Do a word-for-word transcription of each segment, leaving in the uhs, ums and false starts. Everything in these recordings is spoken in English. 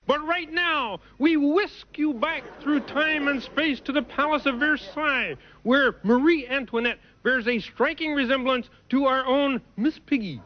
But right now, we whisk you back through time and space to the Palace of Versailles, where Marie Antoinette bears a striking resemblance to our own Miss Piggy.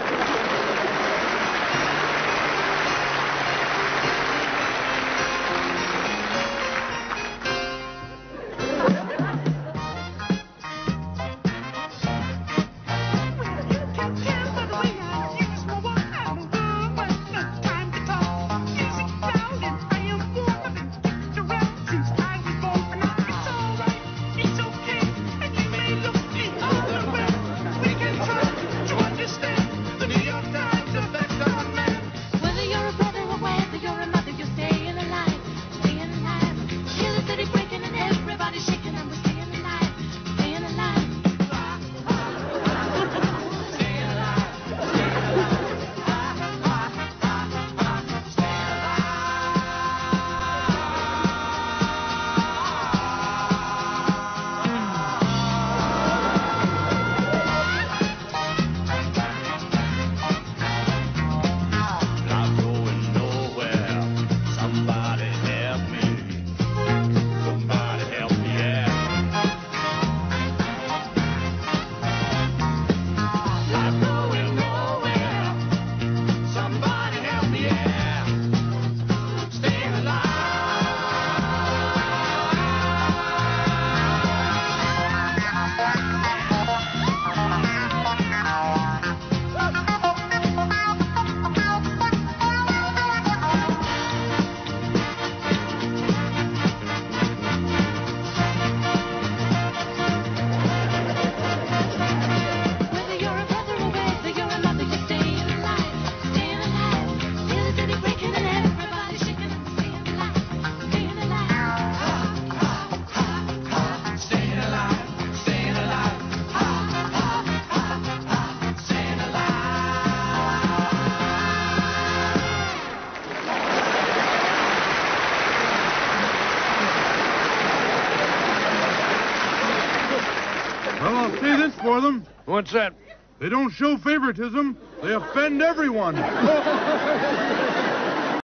Well, I'll say this for them. What's that? They don't show favoritism. They offend everyone.